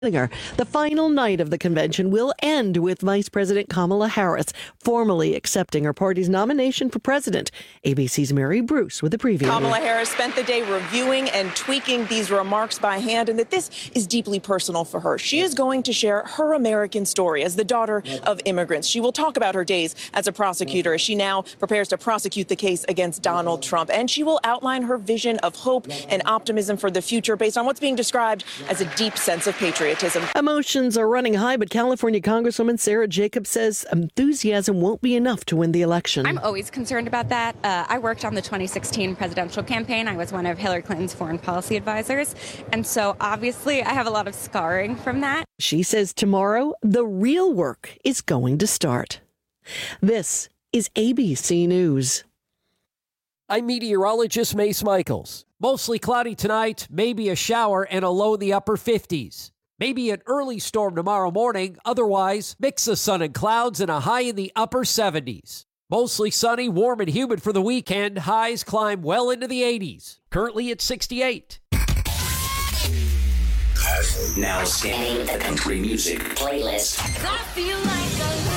The final night of the convention will end with Vice President Kamala Harris formally accepting her party's nomination for president. ABC's Mary Bruce with a preview. Kamala Harris spent the day reviewing and tweaking these remarks by hand, and that this is deeply personal for her. She is going to share her American story as the daughter of immigrants. She will talk about her days as a prosecutor as she now prepares to prosecute the case against Donald Trump. And she will outline her vision of hope and optimism for the future based on what's being described as a deep sense of patriotism. Emotions are running high, but California Congresswoman Sarah Jacobs says enthusiasm won't be enough to win the election. I'm always concerned about that. I worked on the 2016 presidential campaign. I was one of Hillary Clinton's foreign policy advisors. And so obviously I have a lot of scarring from that. She says tomorrow, the real work is going to start. This is ABC News. I'm meteorologist Mace Michaels. Mostly cloudy tonight, maybe a shower and a low in the upper 50s. Maybe an early storm tomorrow morning. Otherwise, mix of sun and clouds and a high in the upper 70s. Mostly sunny, warm, and humid for the weekend. Highs climb well into the 80s. Currently at 68. Now scanning the country music playlist. I feel like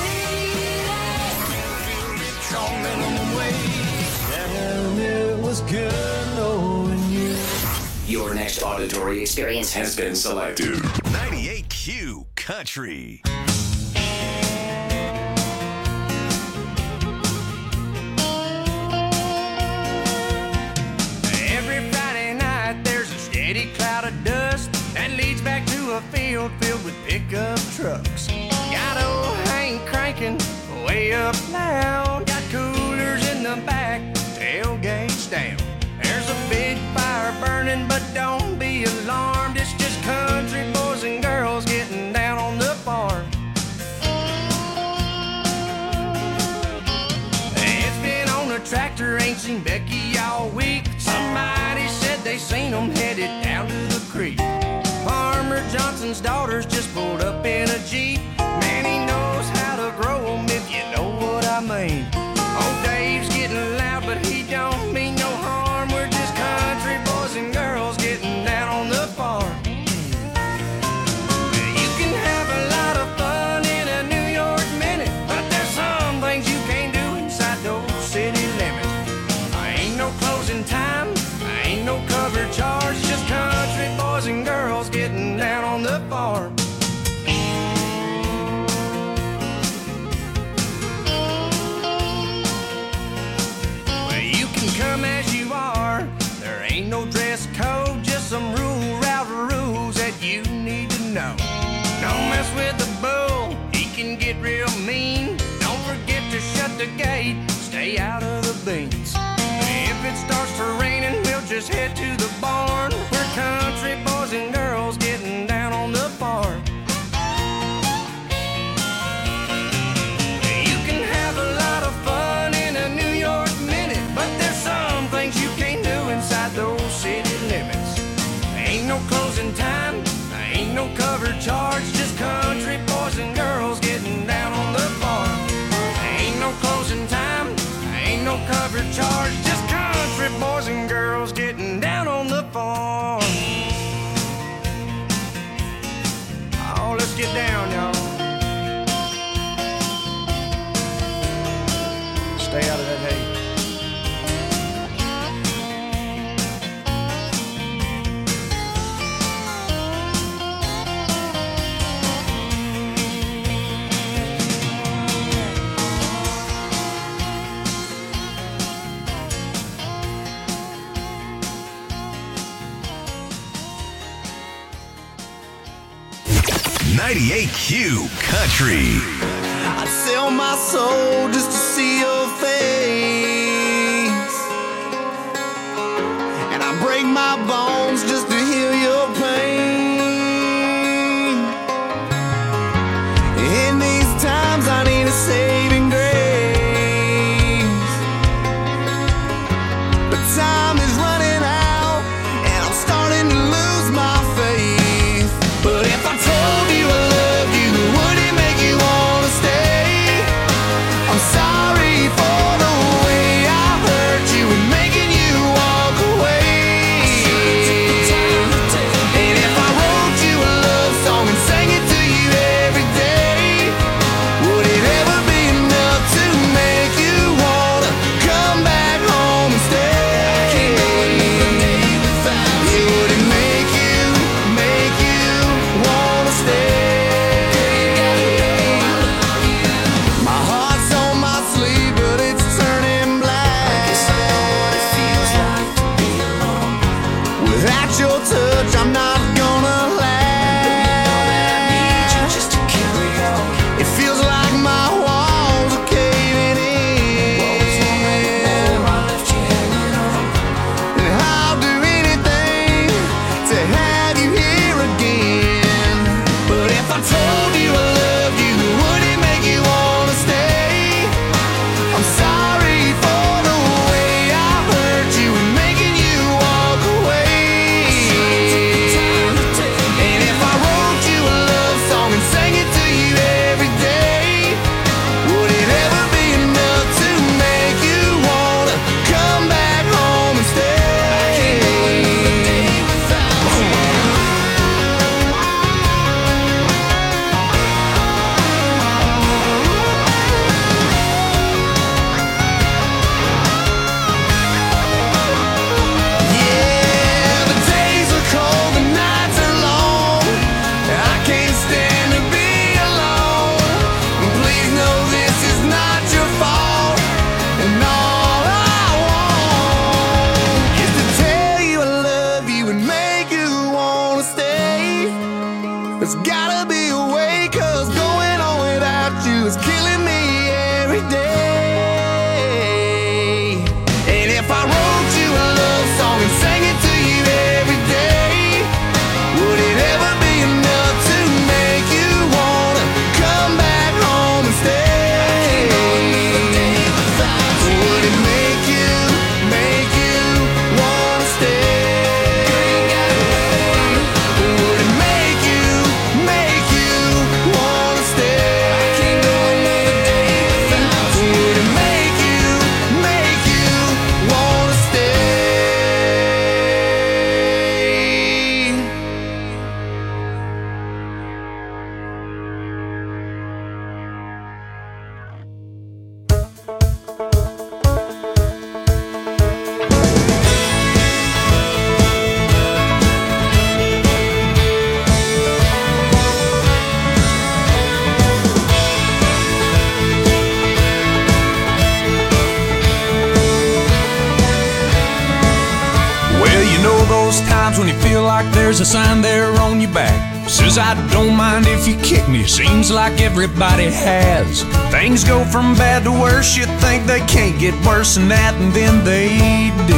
a lady. It was good knowing you. Your next auditory experience has been selected. 98Q Country. Every Friday night there's a steady cloud of dust that leads back to a field filled with pickup trucks. Got old Hank cranking way up loud. Got coolers in the back, tailgates down. There's a big fire burning, but don't be alarmed. It's just country boys and girls getting down on the farm. It's been on a tractor, ain't seen Becky all week. Somebody said they seen them headed down to the creek. Farmer Johnson's daughters just pulled up in a Jeep. Man, he knows how to grow them, if you know what I mean. Oh, Dave's getting loud, but he don't mean no harm. We're just country boys and girls getting down on the farm. You can have a lot of fun in a New York minute, but there's some things you can't do inside those city limits. Ain't no closing time, ain't no cover charge, just country boys and girls getting down on the farm. Come as you are, there ain't no dress code, just some route rules that you need to know. Don't mess with the bull, he can get real mean. Don't forget to shut the gate, stay out of the beans. If it starts to raining, we'll just head to the barn. We're country boys and girls getting down on the farm. You can have a lot of fun in a New York minute, but there's some things you can't do inside those city limits. Ain't no closing time, ain't no cover charge, just country boys and girls getting down on the farm. Ain't no closing time, ain't no cover charge, just country boys and girls getting down on the farm. Oh, let's get down, y'all. Stay out of that hay. 98Q Country. I'd sell my soul just to see your face, and I break my bones just to heal your pain. In these times I need a saving grace, but time is running out and I'm starting to lose my faith. But if I told you I loved you, would it make you wanna stay? I'm sorry for the way Gotta be away, 'cause going on without you is killing me every day. And if I wrote you a love song and sang it to you every day, would it ever be enough to make you wanna come back home and stay? Would it make you wanna stay? Would it make you wanna stay? Would it make you wanna Well, you know those times when you feel like there's a sign there on your back. Says I don't mind if you kick me, seems like everybody has. Things go from bad to worse, you think they can't get worse than that, and then they do.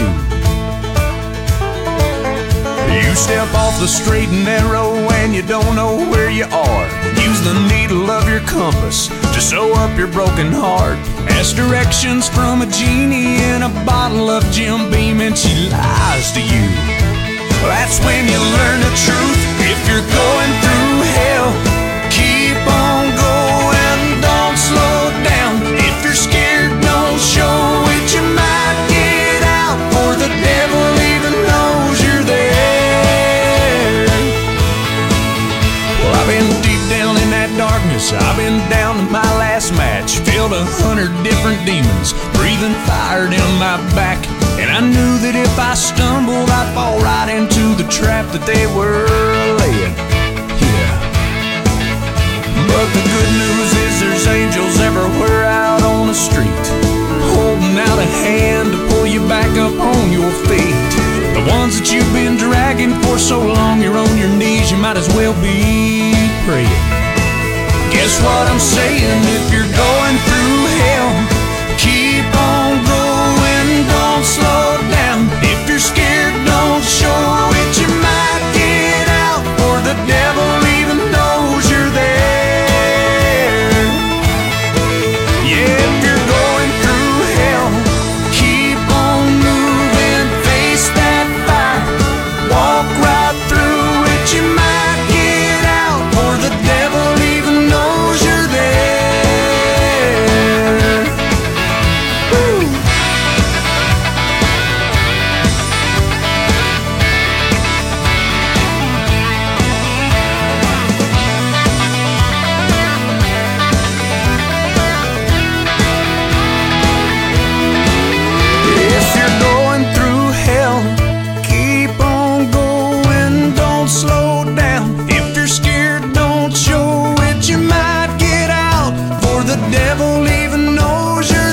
You step off the straight and narrow and you don't know where you are. Use the needle of your compass to sew up your broken heart. Ask directions from a genie in a bottle of Jim Beam and she lies to you. That's when you learn the truth. If you're going through hell, keep on going, don't slow down. If you're scared, don't show it, you might get out, for the devil even knows you're there. Well, I've been deep down in that darkness, I've been down to my last match, filled 100 different demons, breathing fire down my back. And I knew that if I stumbled, I'd fall right into the trap that they were laying. Yeah. But the good news is there's angels everywhere out on the street, holding out a hand to pull you back up on your feet. The ones that you've been dragging for so long, you're on your knees, you might as well be praying. Guess what I'm saying? If you're going through hell, keep on going, don't slow down. If you're scared, don't show it, you might get out, for the devil even knows you're there. Yeah, if you're going through hell, keep on moving, face that fire, walk right through it, you might get out, for the devil even knows you're there. Woo! If you're going through hell, keep on going, don't slow down. If you're scared, don't show it, you might get out, for the devil even knows you're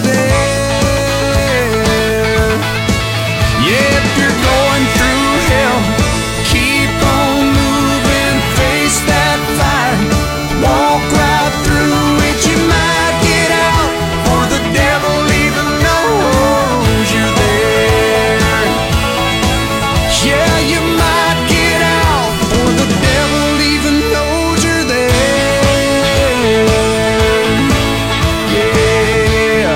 there. Yeah, if you're going through hell, keep on moving, face that fire, walk right through it, you might get out, for the devil even knows you're there. Yeah, you might get out, for the devil even knows you're there. Yeah.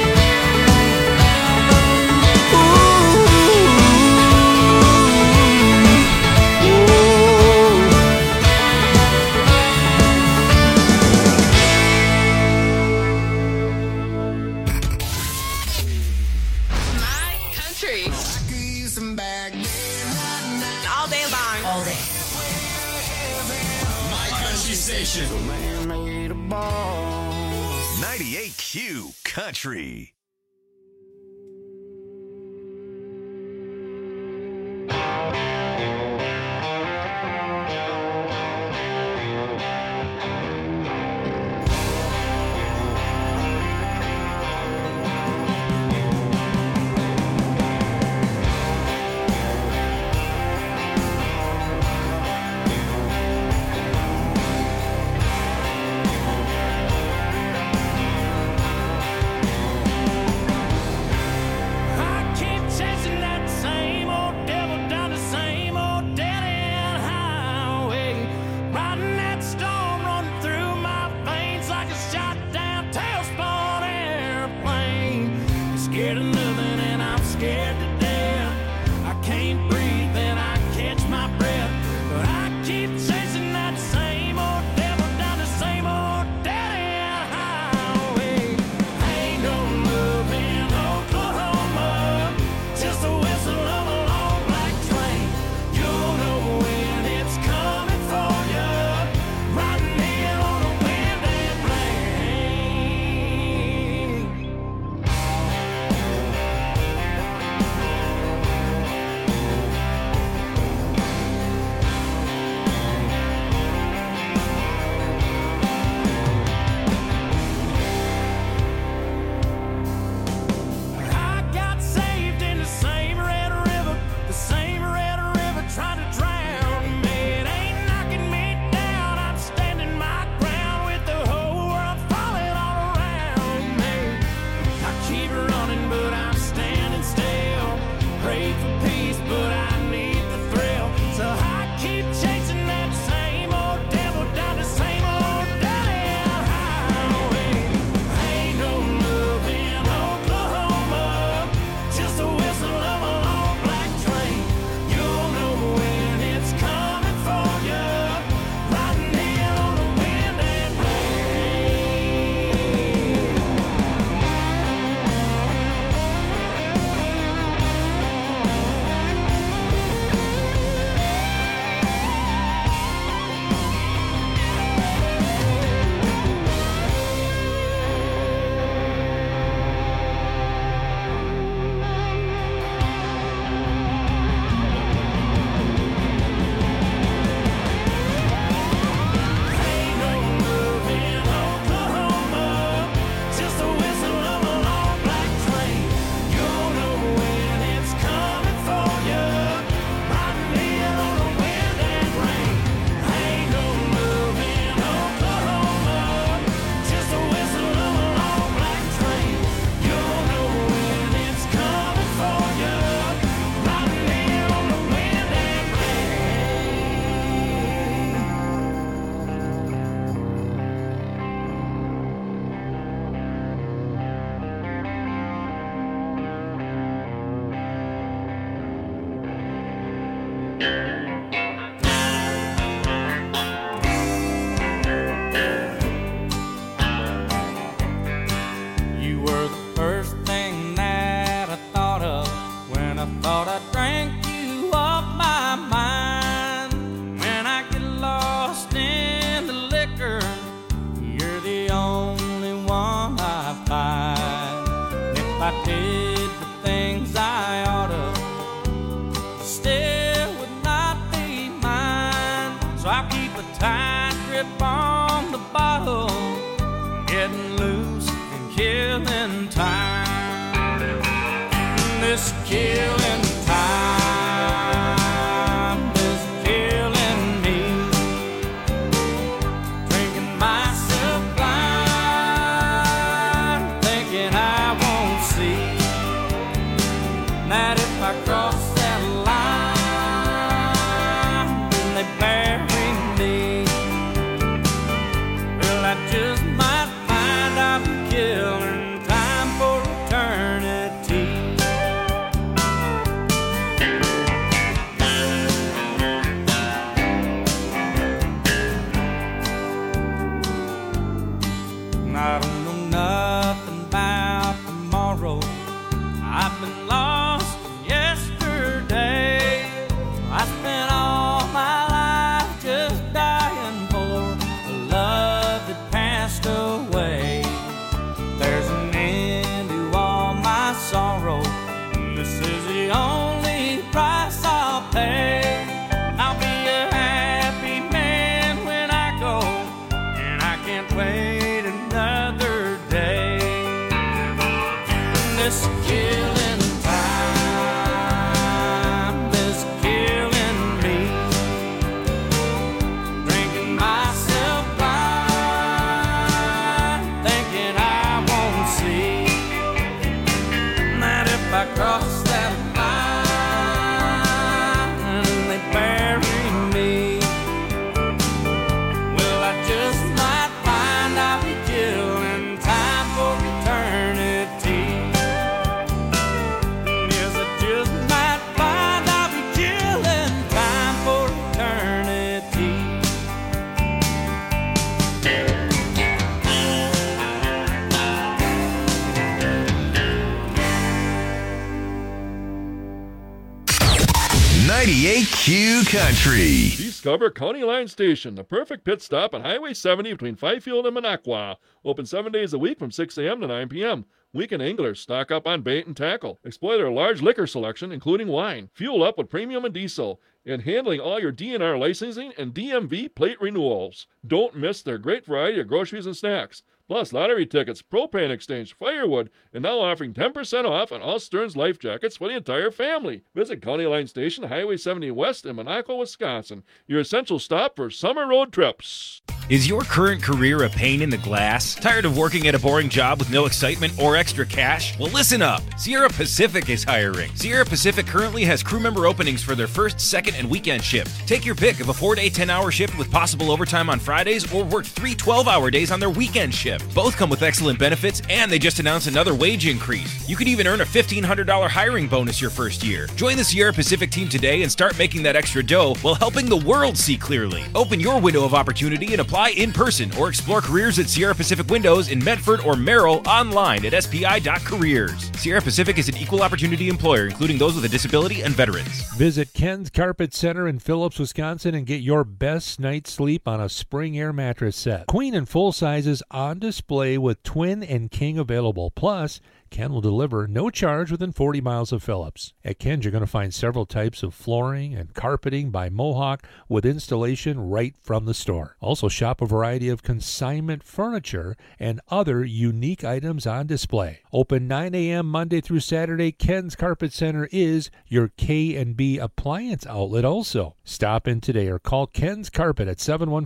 My country. All day long. All day. My country station. 98Q Country. I did the things I oughta, still would not be mine. So I keep a tight grip on the bottle, getting loose and killing time. This killing time is killing me. Drinking myself blind, thinking I won't see that if I cross that line, then they bury me. Well, I just might find I'll be killing time for eternity. I don't know nothing about tomorrow. I've been lost in yesterday. I spent all my life just dying for a love that passed away. There's an end to all my sorrow. This is the only price I'll pay. I'll be a happy man when I go, and I can't wait another day. This killing time is killing me. Drinking myself blind, thinking I won't see that if I cross that line, they bury me. Well, I just might find I'll be killing time for eternity. Yes, I just might find I'll be killing time for eternity. 98Q Country. Discover County Line Station, the perfect pit stop on Highway 70 between Fifield and Minocqua. Open 7 days a week from 6 a.m. to 9 p.m. Weekend anglers stock up on bait and tackle. Explore their large liquor selection, including wine. Fuel up with premium and diesel. And handling all your DNR licensing and DMV plate renewals. Don't miss their great variety of groceries and snacks. Plus lottery tickets, propane exchange, firewood, and now offering 10% off on all Stearns life jackets for the entire family. Visit County Line Station, Highway 70 West in Monaco, Wisconsin. Your essential stop for summer road trips. Is your current career a pain in the glass? Tired of working at a boring job with no excitement or extra cash? Well, listen up. Sierra Pacific is hiring. Sierra Pacific currently has crew member openings for their first, second, and weekend shift. Take your pick of a 4-day, 10-hour shift with possible overtime on Fridays, or work 3 12-hour days on their weekend shift. Both come with excellent benefits, and they just announced another wage increase. You could even earn a $1,500 hiring bonus your first year. Join the Sierra Pacific team today and start making that extra dough while helping the world see clearly. Open your window of opportunity and apply in person, or explore careers at Sierra Pacific Windows in Medford or Merrill online at spi.careers. Sierra Pacific is an equal opportunity employer, including those with a disability and veterans. Visit Ken's Carpet Center in Phillips, Wisconsin, and get your best night's sleep on a Spring Air mattress set. Queen and full sizes on display with twin and king available. Plus, Ken will deliver no charge within 40 miles of Phillips. At Ken's, you're going to find several types of flooring and carpeting by Mohawk with installation right from the store. Also, shop a variety of consignment furniture and other unique items on display. Open 9 a.m. Monday through Saturday, Ken's Carpet Center is your K&B appliance outlet also. Stop in today or call Ken's Carpet at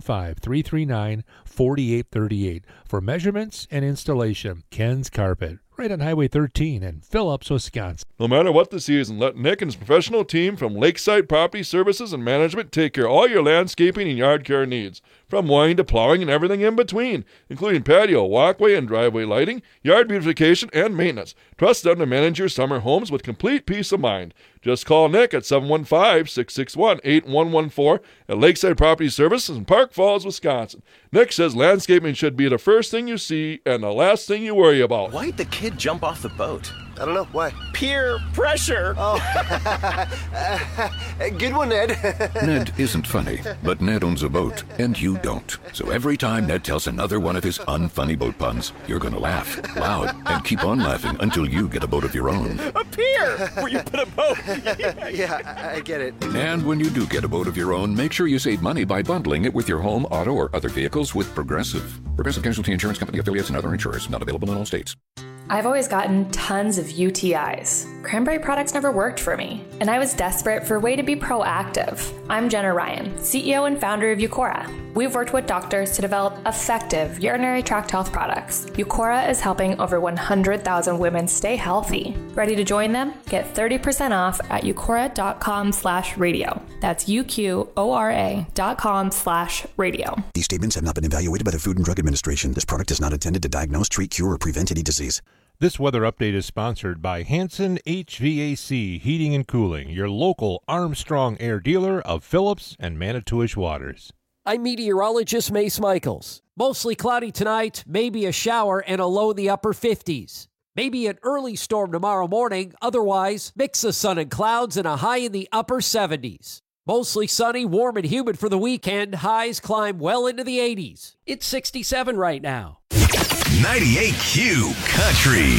715-339-4838 for measurements and installation. Ken's Carpet, right on Highway 13 in Phillips, Wisconsin. No matter what the season, let Nick and his professional team from Lakeside Property Services and Management take care of all your landscaping and yard care needs. From mowing to plowing and everything in between, including patio, walkway, and driveway lighting, yard beautification, and maintenance. Trust them to manage your summer homes with complete peace of mind. Just call Nick at 715-661-8114 at Lakeside Property Services in Park Falls, Wisconsin. Nick says landscaping should be the first thing you see and the last thing you worry about. Why'd the kid jump off the boat? I don't know. Why? Peer pressure. Oh. Good one, Ned. Ned isn't funny, but Ned owns a boat, and you don't. So every time Ned tells another one of his unfunny boat puns, you're going to laugh loud and keep on laughing until you get a boat of your own. A pier where you put a boat. Yeah, I get it. And when you do get a boat of your own, make sure you save money by bundling it with your home, auto, or other vehicles with Progressive. Progressive Casualty Insurance Company affiliates and other insurers. Not available in all states. I've always gotten tons of UTIs. Cranberry products never worked for me, and I was desperate for a way to be proactive. I'm Jenna Ryan, CEO and founder of Eucora. We've worked with doctors to develop effective urinary tract health products. Eucora is helping over 100,000 women stay healthy. Ready to join them? Get 30% off at eucora.com/radio. That's UQORA.com/radio. These statements have not been evaluated by the Food and Drug Administration. This product is not intended to diagnose, treat, cure, or prevent any disease. This weather update is sponsored by Hanson HVAC Heating and Cooling, your local Armstrong Air dealer of Phillips and Manitowish Waters. I'm meteorologist Mace Michaels. Mostly cloudy tonight, maybe a shower and a low in the upper 50s. Maybe an early storm tomorrow morning, otherwise mix of sun and clouds and a high in the upper 70s. Mostly sunny, warm and humid for the weekend. Highs climb well into the 80s. It's 67 right now. 98Q Country.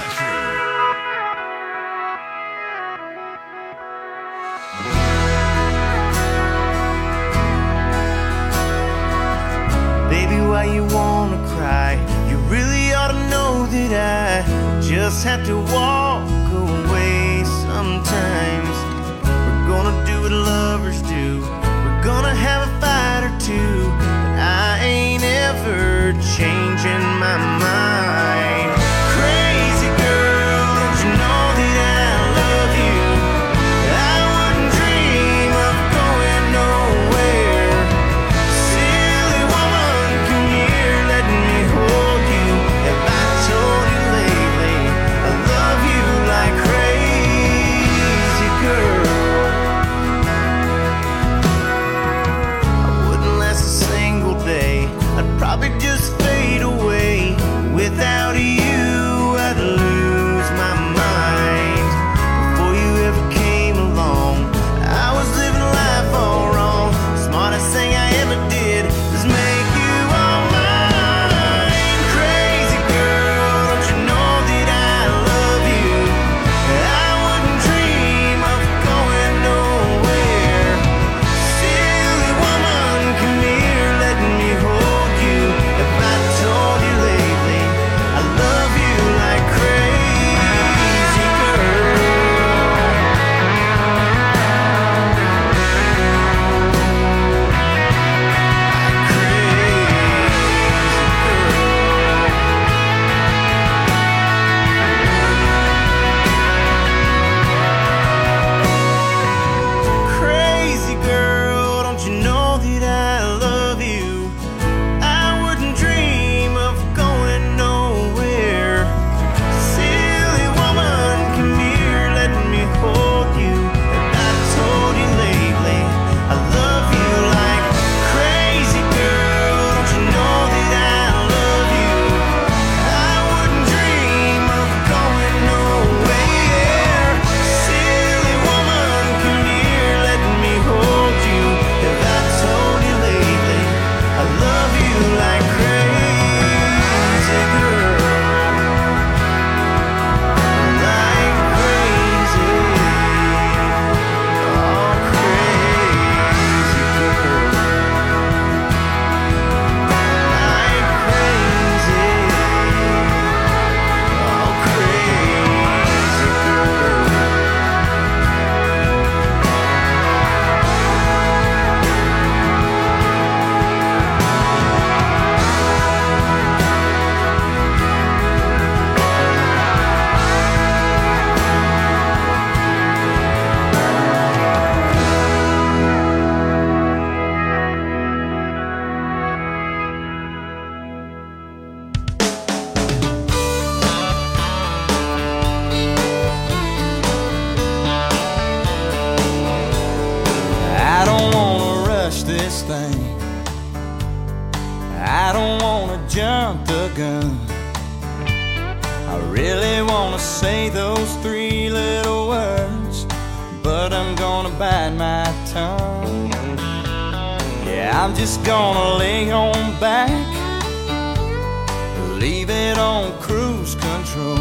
Baby, why you wanna cry? You really ought to know that I just have to walk away sometimes. We're gonna do what lovers do. We're gonna have a fight or two, but I ain't ever changing my mind. Crazy girl, don't you know that I love you? I wouldn't dream of going nowhere. Silly woman, come here, let me hold you. Have I told you lately I love you like crazy girl? I wouldn't last a single day. I'd probably just fade away. Without you, I'd lose my mind. Before you ever came along, I was living life all wrong. The smartest thing I ever did was make you all mine. Crazy girl, don't you know that I love you? I wouldn't dream of going nowhere. Silly woman, come here, let me hold you. If I told you lately I love you like crazy girl. Crazy girl, don't you know that I love you? I wouldn't dream of going nowhere. Silly woman, come here, let me hold you. If I told you lately I love you like crazy girl, don't you know that I love you? I wouldn't dream of going nowhere. Silly woman, come here, let me hold you. If I told you lately I love you like crazy girl, like crazy, oh crazy girl, like crazy, oh crazy girl. I don't wanna rush this thing. I don't wanna jump the gun. I Really wanna say those three little words, but I'm gonna bite my tongue. Yeah, I'm just gonna lay on back, leave it on cruise control.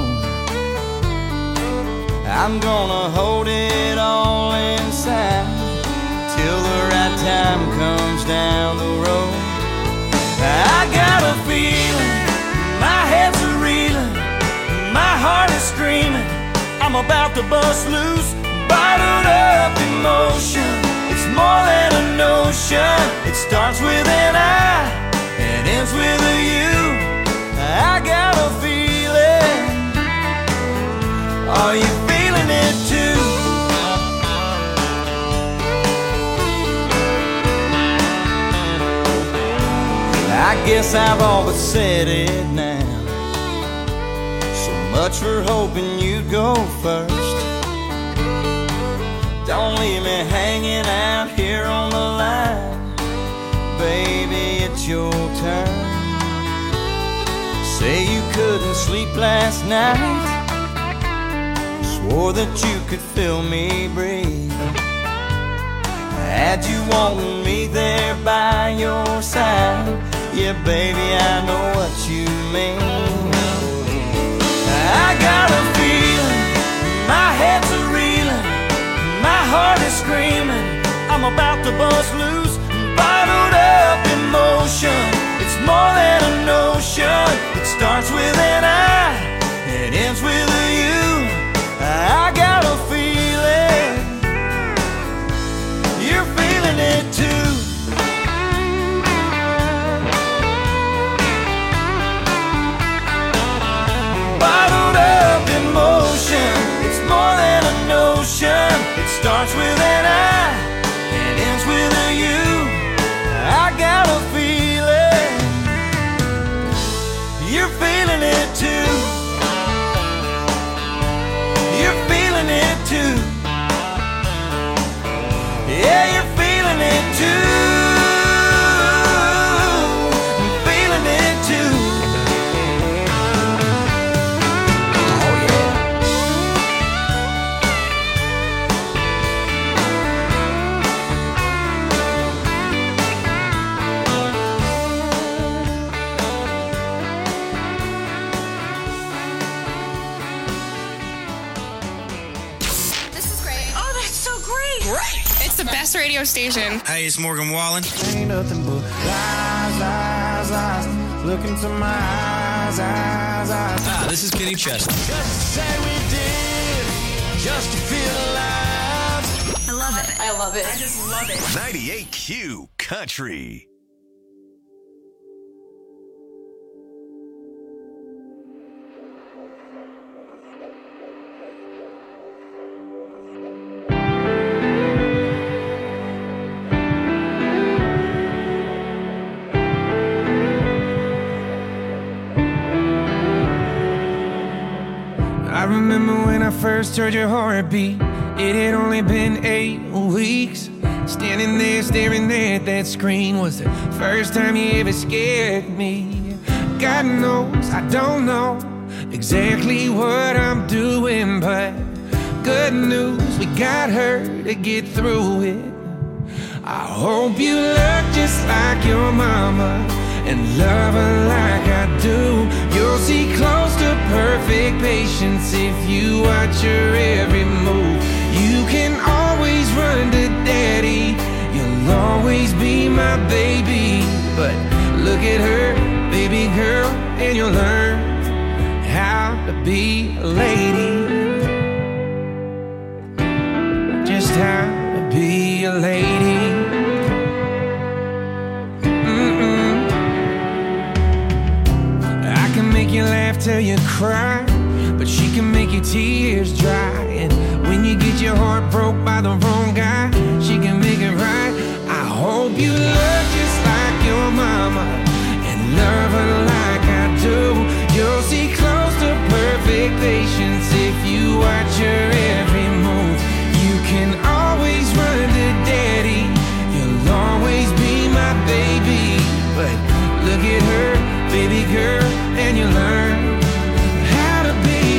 I'm gonna hold it all inside till the right time comes down the road. I got a feeling, my head's a reeling, my heart is screaming, I'm about to bust loose, bottled up emotion. It's more than a notion. It starts with an I and ends with a you. I got a feeling. Are you feeling it too? I guess I've all but said it now. So much for hoping you'd go first. Don't leave me hanging out here on the line. Baby, it's your turn. Say you couldn't sleep last night, swore that you could feel me breathe. Had you wanting me there by your side, yeah, baby, I know what you mean. I got a feeling, my head's a reeling, my heart is screaming, I'm about to bust loose, bottled up emotion. It's more than a notion. It starts with an I, it ends with a you. I got a feeling, you're feeling it too. Bottled up emotion. It's more than a notion. It starts with an I, it ends with a you. I got a feeling, you're feeling it too. You're feeling it too. Yeah, you're feeling it too. I'm feeling it too. Oh yeah. It's the best radio station. Hey, it's Morgan Wallen. Ain't nothing but lies, lies, lies. Look into my eyes, eyes, eyes. Ah, this is Kenny Chesney. Just to say we did, just to feel alive. I love it. I love it. I just love it. 98Q Country. I remember when I first heard your heartbeat. It had only been 8 weeks. Standing there staring at that screen was the first time you ever scared me. God knows I don't know exactly what I'm doing, but good news, we got her to get through it. I hope you look just like your mama and love her like I do. You'll see close to perfect patience if you watch her every move. You can always run to daddy, you'll always be my baby. But look at her, baby girl, and you'll learn how to be a lady. Just how to be a lady. Make you laugh till you cry, but she can make your tears dry. And when you get your heart broke by the wrong guy, she can make it right. I hope you look just like your mama and love her like I do. You'll see close to perfect patience if you watch her every move. You can always run to daddy, you'll always be my baby. But look at her, baby girl, and you learn how to be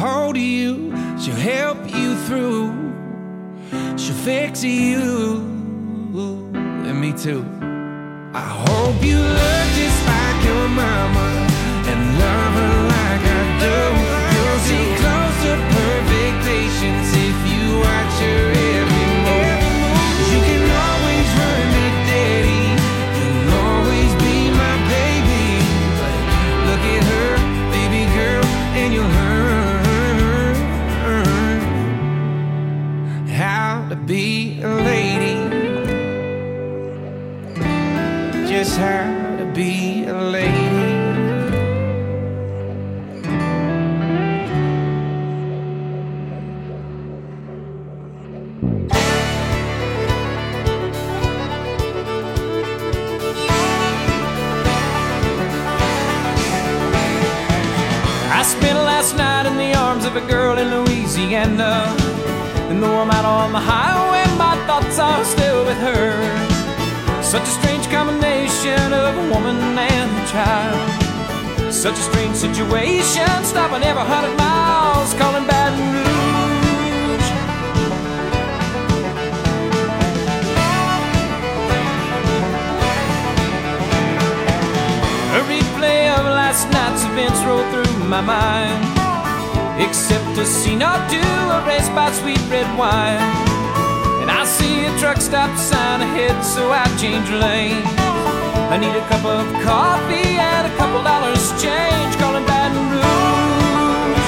hold you, she'll help you through, she'll fix you, and me too. I hope you look just like your mama and love her like I do. You'll see close to perfect patience if you watch her every move. You can always run me, daddy, you'll always be my baby. But look at her, baby girl, and you'll learn how to be a lady. Just how to be a lady. I spent last night in the arms of a girl in Louisiana, and though I'm out on the highway, my thoughts are still with her. Such a strange combination of a woman and a child. Such a strange situation, stopping every 100 miles, calling Baton Rouge. A replay of last night's events rolled through my mind, except a scene or two erased by sweet red wine. I see a truck stop sign ahead, so I change lanes. I need a cup of coffee and a couple dollars change, calling Baton Rouge.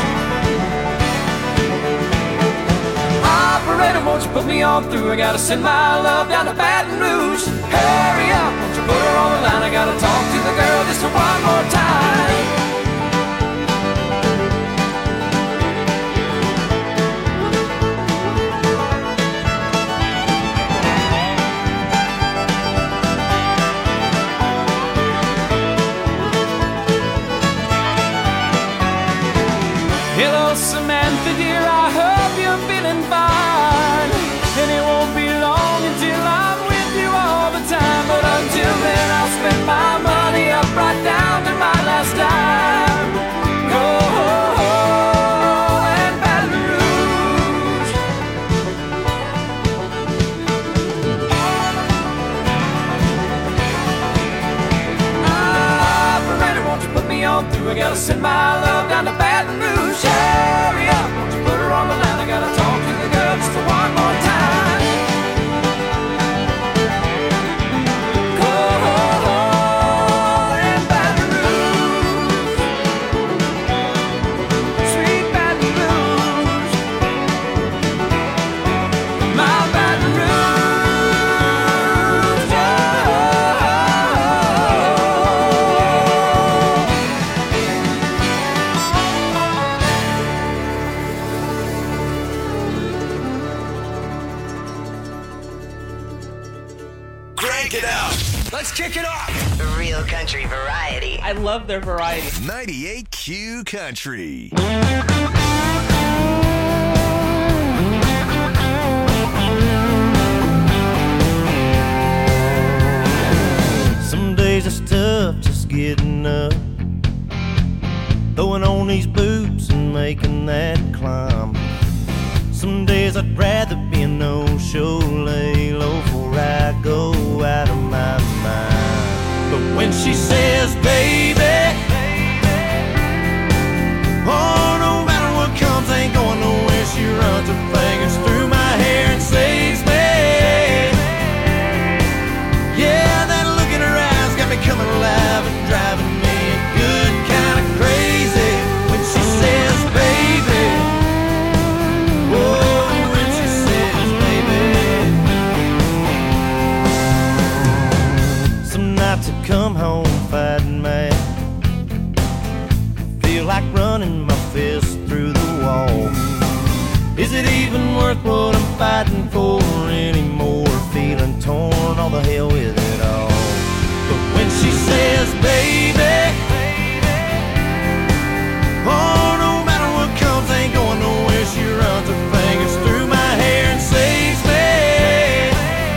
Operator, won't you put me on through? I gotta send my love down to Baton Rouge. Hurry up, won't you put her on the line? I gotta talk to the girl just one more time. Hello, Samantha, dear, I hope you're feeling fine. And it won't be long until I'm with you all the time. But until then, I'll spend my money up right down to my last dime. Oh, and Baton Rouge. Operator, won't you put me on through? I gotta send my love down to Baton Rouge. Hurry up, won't you put her on the line? I gotta talk to the girl just one more time. Go and Baton Rouge, sweet Baton Rouge, my Baton Rouge. Crank it up. Let's kick it off. Real country variety. I love their variety. 98Q Country. Some days it's tough just getting up, throwing on these boots and making that climb. Some days I'd rather be a no-show, lay low before I go out of my mind. But when she says, baby, oh, no matter what comes, ain't going nowhere. She runs her fingers through my hair and saves me. Yeah, that look in her eyes got me coming alive and driving me good kind of crazy. When she says, baby, oh, when she says, baby. Some nights I come home fighting mad, feel like running my fist through the wall. Is it even worth what I'm fighting for anymore? Feeling torn, all the hell with it all. But when she says, baby, oh, no matter what comes, ain't going nowhere. She runs her fingers through my hair and saves me.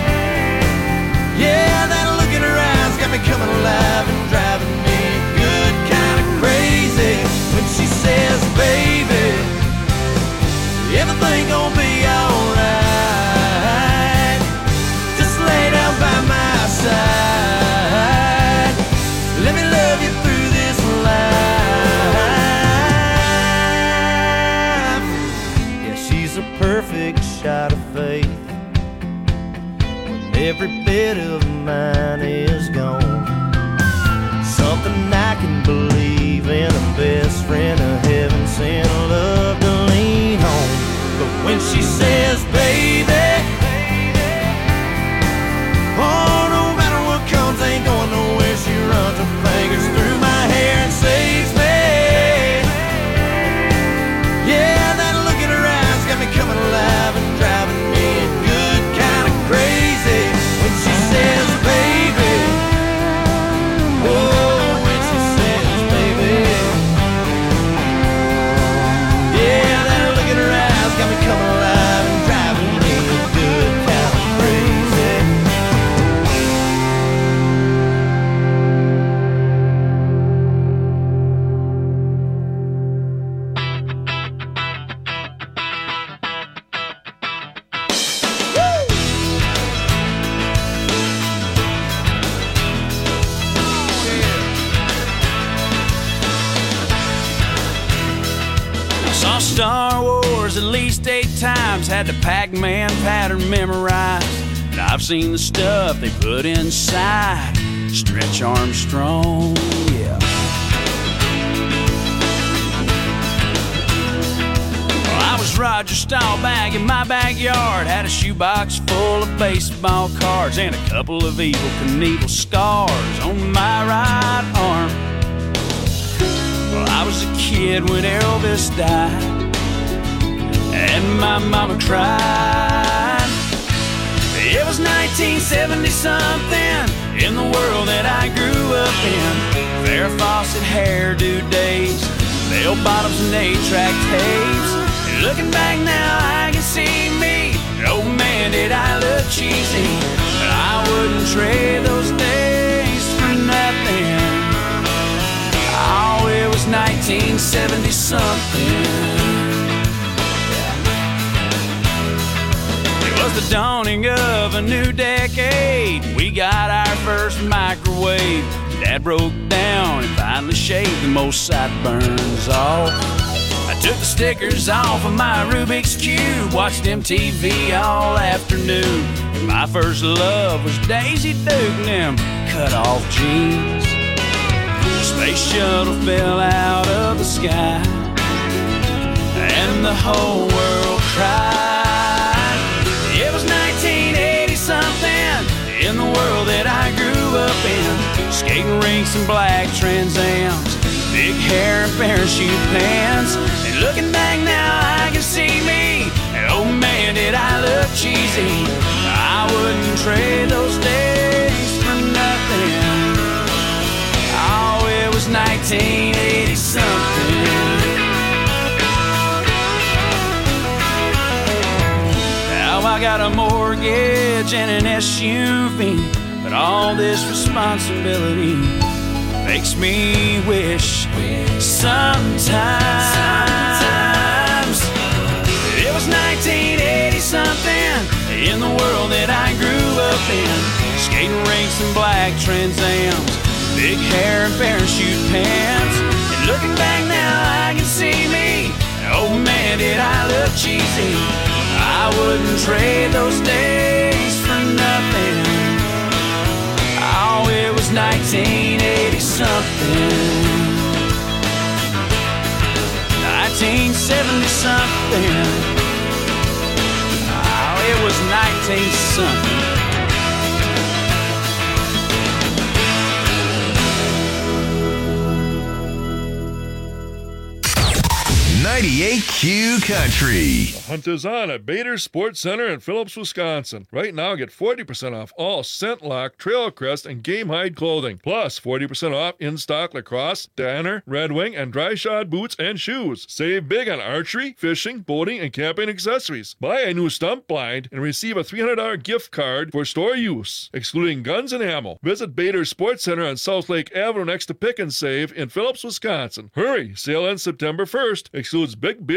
Yeah, that look in her eyes got me coming alive and driving me good kind of crazy. When she says, baby, everything gonna be alright. Just lay down by my side. Let me love you through this life. Yeah, she's a perfect shot of faith when every bit of mine is gone. Something I can believe in, a best friend of heaven sent, a love to lean on. But when she says, baby, oh, no matter what comes, ain't going nowhere. She runs her fingers through my hair and saves me. Yeah, that look in her eyes got me coming alive and driving me good, kind of crazy. When she says, baby, oh. Coming alive and driving me good, kind of crazy. Saw Star Wars at least 8 times, had the Pac-Man pattern memorized. And I've seen the stuff they put inside Stretch Armstrong, yeah. Well, I was Roger Staubach in my backyard, had a shoebox full of baseball cards and a couple of Evel Knievel scars on my right arm. Well, I was a kid when Elvis died, and my mama cried. It was 1970-something in the world that I grew up in. Farrah Fawcett hairdo days, bell bottoms and 8-track tapes. And looking back now, I can see me. Oh man, did I look cheesy. But I wouldn't trade those days for nothing. Oh, it was 1970-something. It was the dawning of a new decade. We got our first microwave. Dad broke down and finally shaved the most sideburns off. I took the stickers off of my Rubik's Cube, watched MTV all afternoon. And my first love was Daisy Duke and them cut-off jeans. The space shuttle fell out of the sky, and the whole world cried. It was 1980-something in the world that I grew up in. Skating rinks and black Trans Ams, big hair and parachute pants. And looking back now, I can see me. And oh man, did I look cheesy. I wouldn't trade those days for nothing. Oh, it was 1980-something. Now I got a mortgage and an SUV, but all this responsibility makes me wish sometimes it was 1980-something in the world that I grew up in. Skating rinks and black Trans Ams, big hair and parachute pants. And looking back now, I can see me. Oh man, did I look cheesy. I wouldn't trade those days for nothing. Oh, it was 1980-something. 1970-something. Oh, it was 19-something. 98Q Country. The hunt is on at Bader Sports Center in Phillips, Wisconsin. Right now, get 40% off all ScentLock, Trailcrest, and Game Hide clothing. Plus, 40% off in-stock lacrosse, Danner, Red Wing, and dry shod boots and shoes. Save big on archery, fishing, boating, and camping accessories. Buy a new stump blind and receive a $300 gift card for store use, excluding guns and ammo. Visit Bader Sports Center on South Lake Avenue next to Pick and Save in Phillips, Wisconsin. Hurry! Sale ends September 1st. Excludes Big Bill and store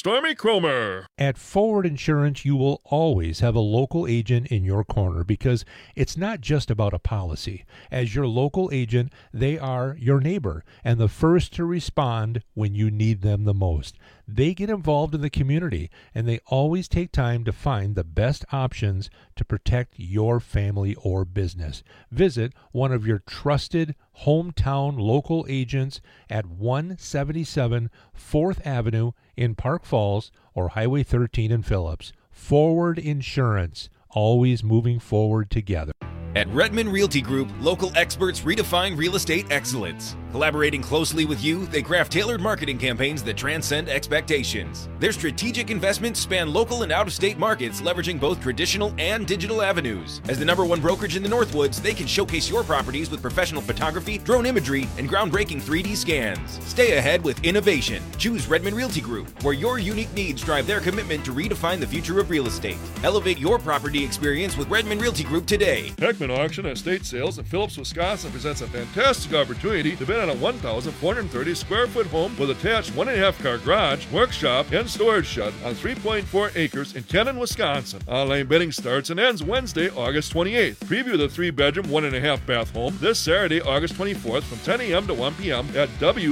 Stormy Cromer. At Forward Insurance, you will always have a local agent in your corner because it's not just about a policy. As your local agent, they are your neighbor and the first to respond when you need them the most. They get involved in the community, and they always take time to find the best options to protect your family or business. Visit one of your trusted hometown local agents at 177 4th Avenue in Park Falls or Highway 13 in Phillips. Forward Insurance, always moving forward together. At Redmond Realty Group, local experts redefine real estate excellence. Collaborating closely with you, they craft tailored marketing campaigns that transcend expectations. Their strategic investments span local and out-of-state markets, leveraging both traditional and digital avenues. As the #1 brokerage in the Northwoods, they can showcase your properties with professional photography, drone imagery, and groundbreaking 3D scans. Stay ahead with innovation. Choose Redmond Realty Group, where your unique needs drive their commitment to redefine the future of real estate. Elevate your property experience with Redmond Realty Group today. Heckman Auction Estate Sales in Phillips, Wisconsin presents a fantastic opportunity to bid on a 1,430 square foot home with attached 1.5 car garage, workshop, and storage shed on 3.4 acres in Kenton, Wisconsin. Online bidding starts and ends Wednesday, August 28th. Preview the 3-bedroom, 1.5 bath home this Saturday, August 24th from 10 a.m. to 1 p.m. at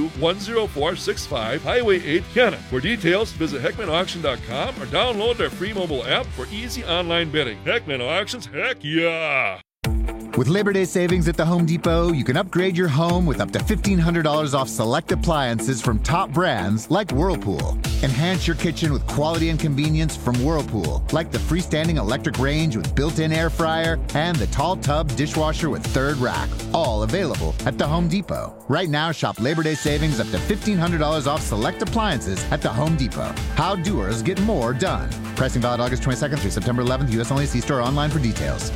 W10465 Highway 8, Kenton. For details, visit HeckmanAuction.com or download their free mobile app for easy online bidding. Heckman Auctions, heck yeah! With Labor Day savings at the Home Depot, you can upgrade your home with up to $1,500 off select appliances from top brands like Whirlpool. Enhance your kitchen with quality and convenience from Whirlpool, like the freestanding electric range with built-in air fryer and the tall tub dishwasher with third rack, all available at the Home Depot. Right now, shop Labor Day savings up to $1,500 off select appliances at the Home Depot. How doers get more done. Pricing valid August 22nd through September 11th. U.S. only. See store online for details.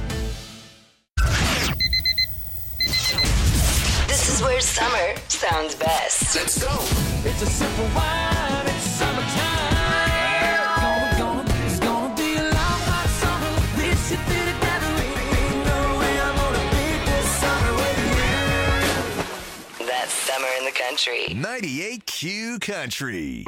This is where summer sounds best. Let's go. It's a simple wine. It's summertime. It's gonna be a long hot summer. This should be together. Ain't no way I'm gonna beat this summer with you. That's summer in the country. 98Q Country.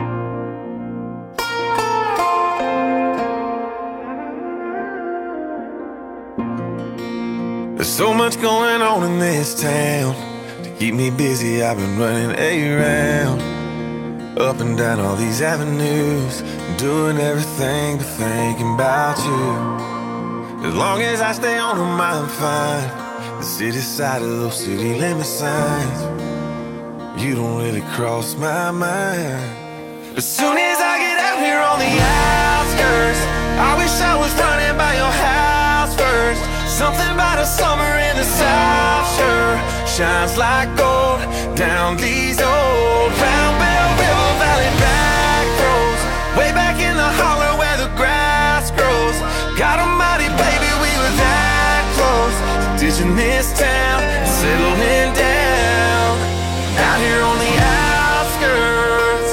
There's so much going on in this town. To keep me busy, I've been running around, up and down all these avenues, doing everything but thinking about you. As long as I stay on them, I'm fine. The city side of those city limit signs, you don't really cross my mind. As soon as I get out here on the outskirts, I wish I was running by your house first. Something about a summer in the South sure shines like gold down these old Round Bell River Valley back roads, way back in the holler where the grass grows. God almighty, baby, we were that close to ditching this town and settling down out here on the outskirts.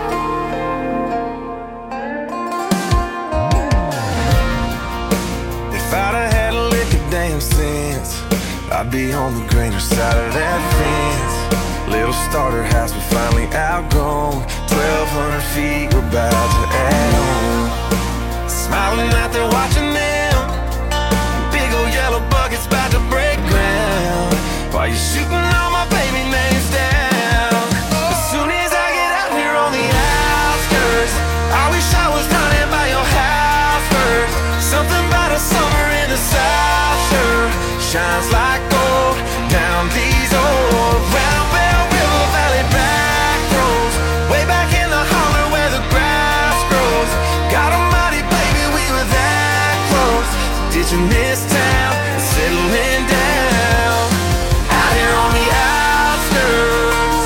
If I'd have had a lick of damn sense, I'd be on the greener side of that fence. Little starter house we finally outgrown, 1,200 feet we're about to add on. Smiling out there watching them, big old yellow buckets about to break ground, while you're shooting all my baby names down. As soon as I get out here on the outskirts, I wish I was running by your house first. Something about a summer in the South sure shines like gold down these old Round Bell River Valley back roads, way back in the holler where the grass grows. God almighty, baby, we were that close to ditching this town and settling down out here on the outskirts.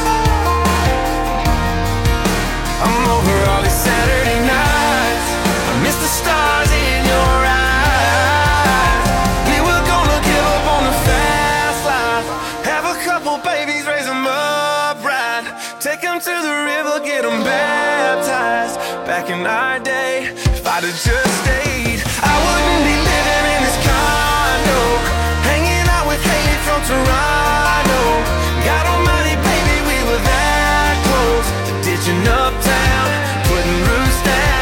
I'm over all these Saturday nights, I miss the stars in your eyes. We were gonna give up on the fast life, have a couple babies, raise them up right, take them to the river, get them baptized. Back in our day, if I'd have just stayed, I wouldn't be living in this condo, hanging out with Haley from Toronto. God almighty, baby, we were that close to ditching uptown, putting roots down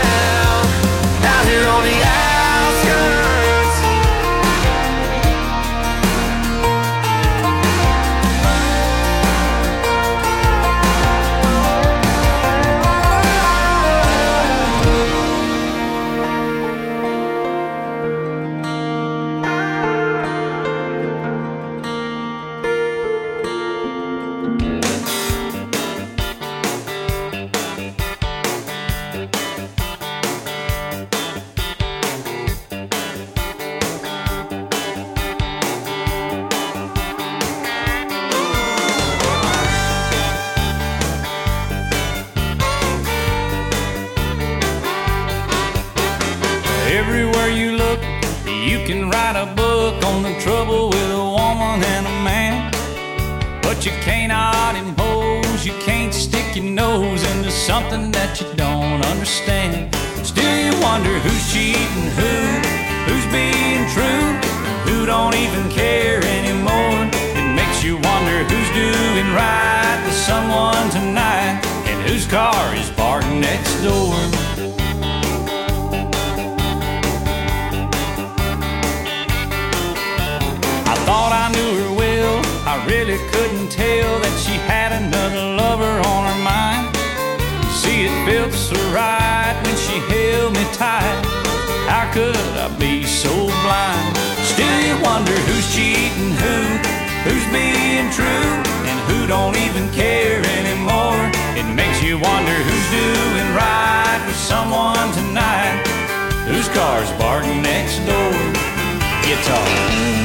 Everywhere you look, you can write a book on the trouble with a woman and a man. But you cannot impose, you can't stick your nose into something that you don't understand. Still you wonder who's cheating who's being true, who don't even care anymore. It makes you wonder who's doing right with someone tonight, and whose car is parked next door. I thought I knew her well, I really couldn't tell that she had another lover on her mind. You see, it felt so right when she held me tight. How could I be so blind? Still you wonder who's cheating who's being true, and who don't even care anymore. It makes you wonder who's doing right with someone tonight, whose car's parked next door. Guitar.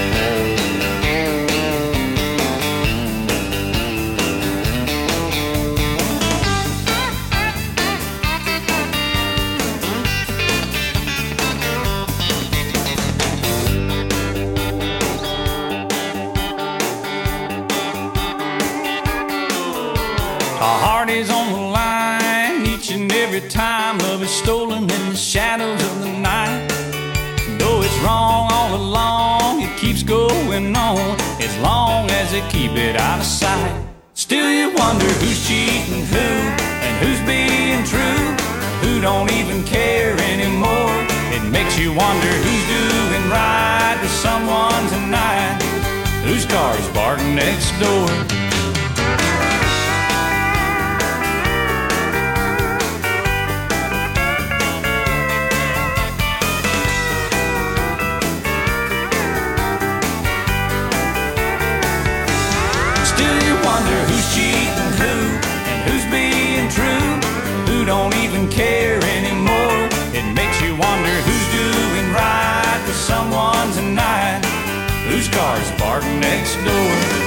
Our heart is on the line each and every time love is stolen in the shadows of the night. Though it's wrong all along, it keeps going on as long as they keep it out of sight. Still you wonder who's cheating who, and who's being true, who don't even care anymore. It makes you wonder who's doing right with someone tonight, whose car's parked next door. Who's cheating who, and who's being true, who don't even care anymore. It makes you wonder who's doing right with someone tonight, whose car's parked next door.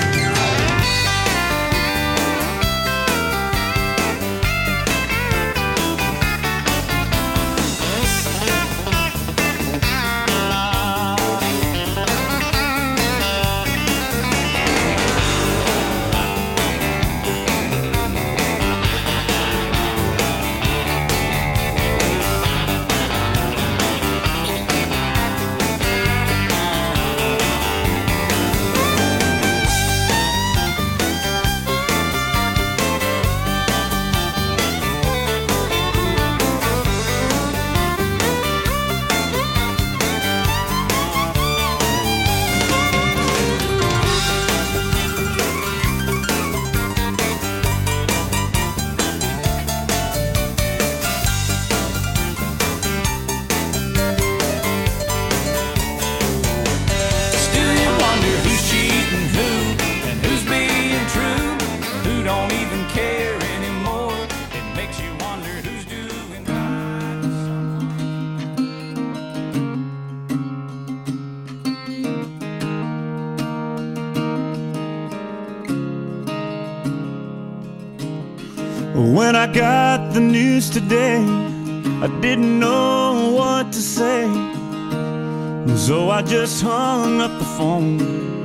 When I got the news today, I didn't know what to say, so I just hung up the phone.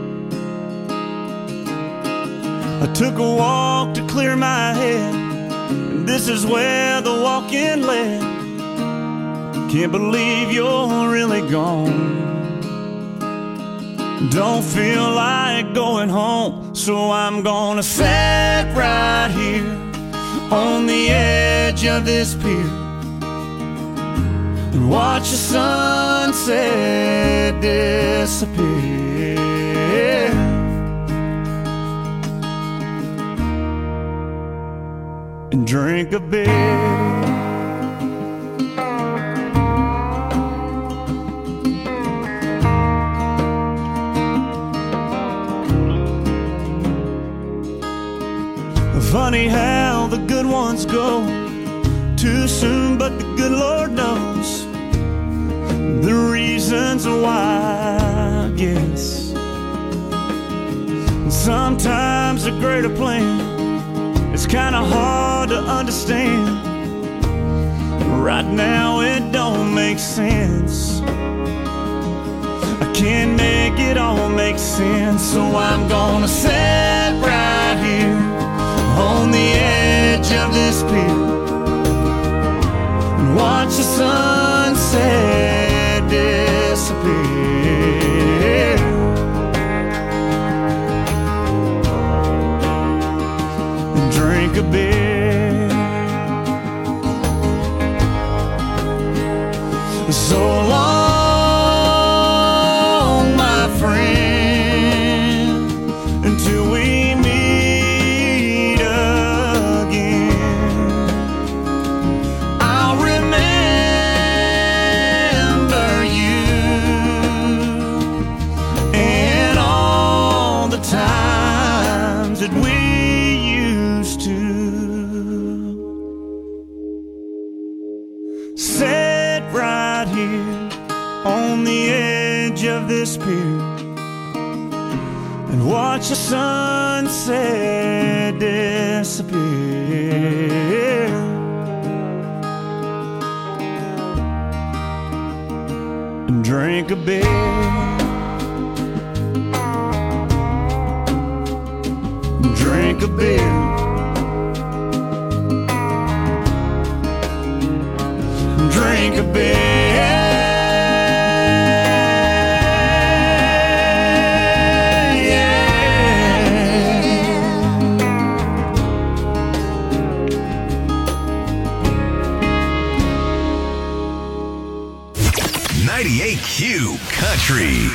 I took a walk to clear my head, and this is where the walk-in led. Can't believe you're really gone. Don't feel like going home, so I'm gonna sit right here on the edge of this pier and watch the sunset disappear, and drink a beer. Funny how the good ones go too soon, but the good Lord knows the reasons why, I guess. Sometimes a greater plan is kinda hard to understand. Right now it don't make make sense. I can't make it all make sense. So I'm gonna sit right here on the edge of this pier and watch the sunset disappear. And drink a beer. So long, my friend, until we meet again. I'll remember you and all the times that we used to sit right here on the edge of this pier and watch the sunset disappear. And drink a beer. Drink a beer. Drink a beer. Q Country.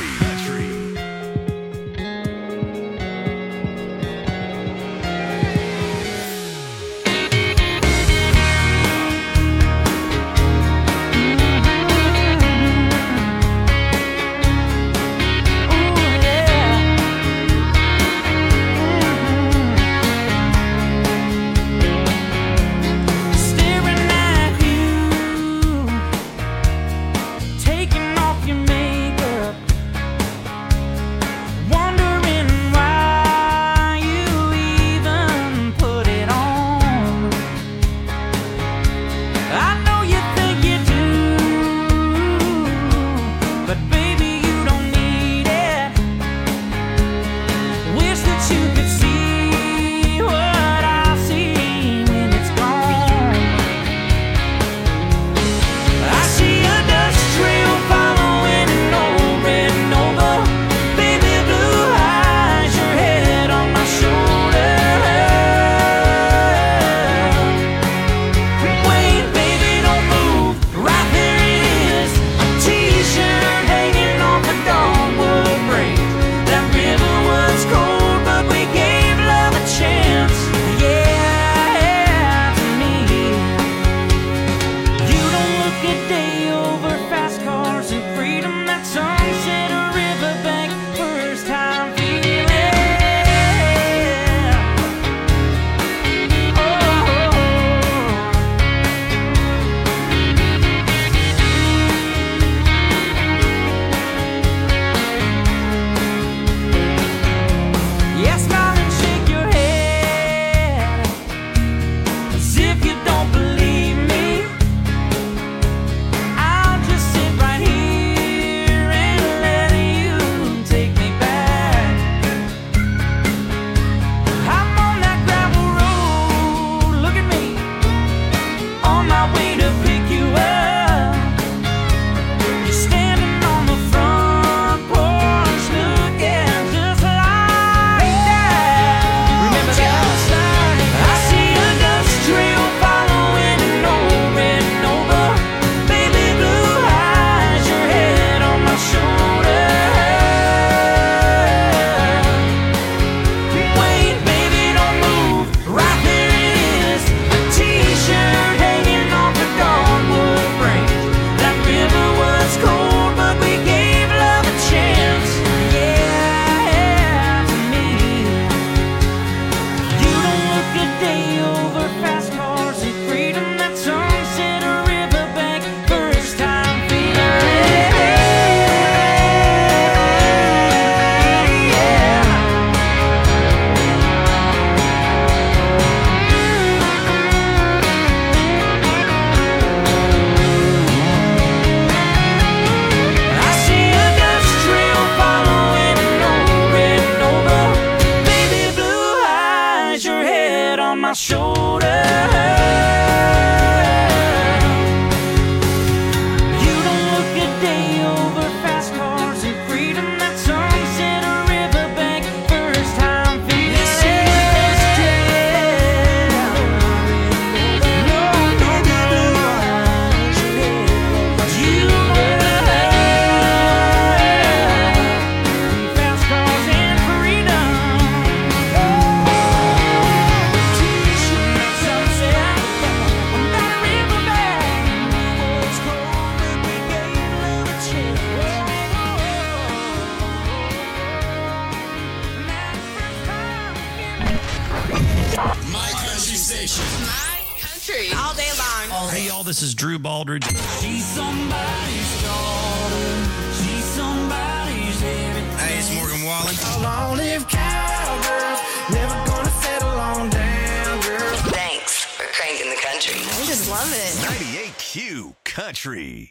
Hey, y'all, this is Drew Baldridge. She's somebody's daughter. She's somebody's everything. Hey, it's Morgan Wallen. Long live cowgirls. Never gonna settle on down, girl. Thanks for cranking the country. I just love it. 98Q Country.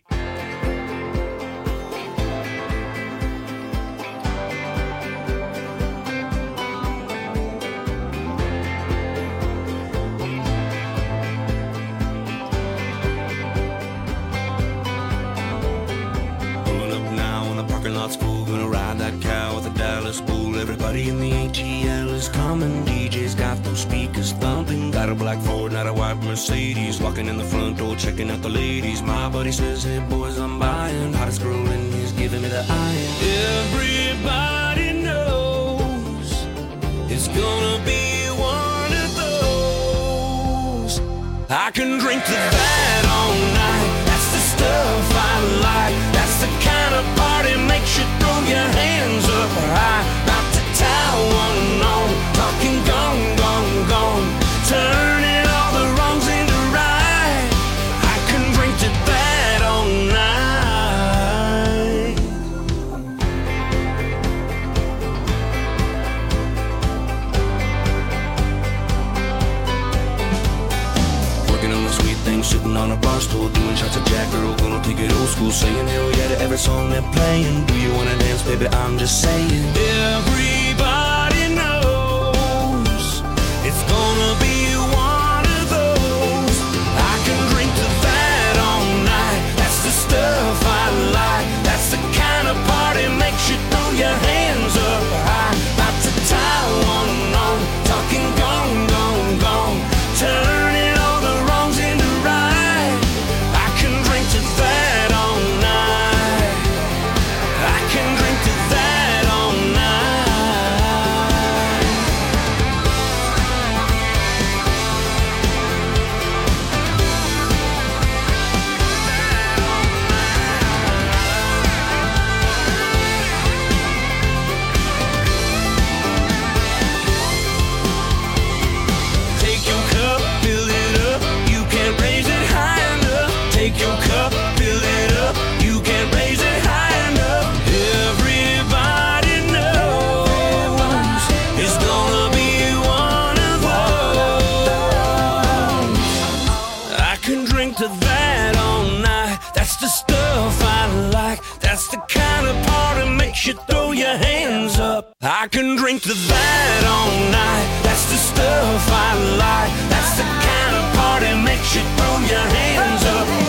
Lot's full, gonna ride that cow with a Dallas bull. Everybody in the ATL is coming. DJ's got those speakers thumping. Got a black Ford, not a white Mercedes. Walking in the front door, checking out the ladies. My buddy says, hey boys, I'm buying. Hottest girl in he's giving me the iron. Everybody knows it's gonna be one of those. I can drink to that all night. That's the stuff I like. That's the kind of party makes you throw your hands up high. About to tie one on, talking gone, gone, gone. Turning all the wrongs into right. I can drink to that all night. Working on the sweet thing, sitting on a bar stool, doing shots of Jack. Girl, gonna take it old school, saying hell yeah to every song they're playing. Do you wanna dance, baby? I'm just saying. Everybody knows it's gonna be one of those. I can drink to that all night. That's the stuff I like. That's the kind of party makes you throw your hands up high. About to tie one on, talking gone, gone, gone. Turning all the wrongs into right. I can drink to that all night. I can drink to that all night. Take your cup, fill it up. You can't raise it high enough. Take your cup, fill it up. You can't raise it high enough. Everybody knows it's gonna be one of those. I can drink to that all night. That's the stuff I like. That's the kind of party makes you throw your hands up. I can drink to that all night. That's the stuff I like. That's the kind of party makes you throw your hands up.